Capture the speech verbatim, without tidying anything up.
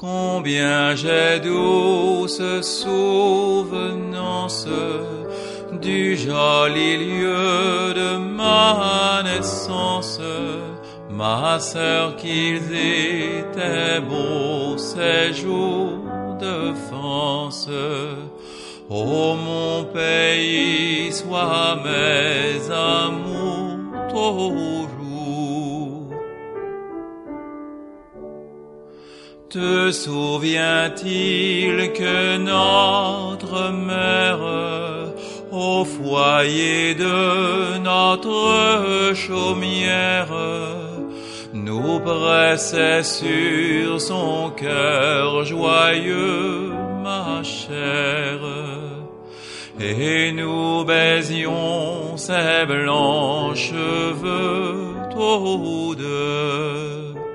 Combien j'ai douce souvenance du joli lieu de ma naissance. Ma sœur, qu'ils étaient beaux ces jours de France. Ô mon pays, sois mes amours toujours. Te souvient-il que notre mère, au foyer de notre chaumière, nous pressait sur son cœur joyeux, ma chère, et nous baisions ses blancs cheveux tous deux.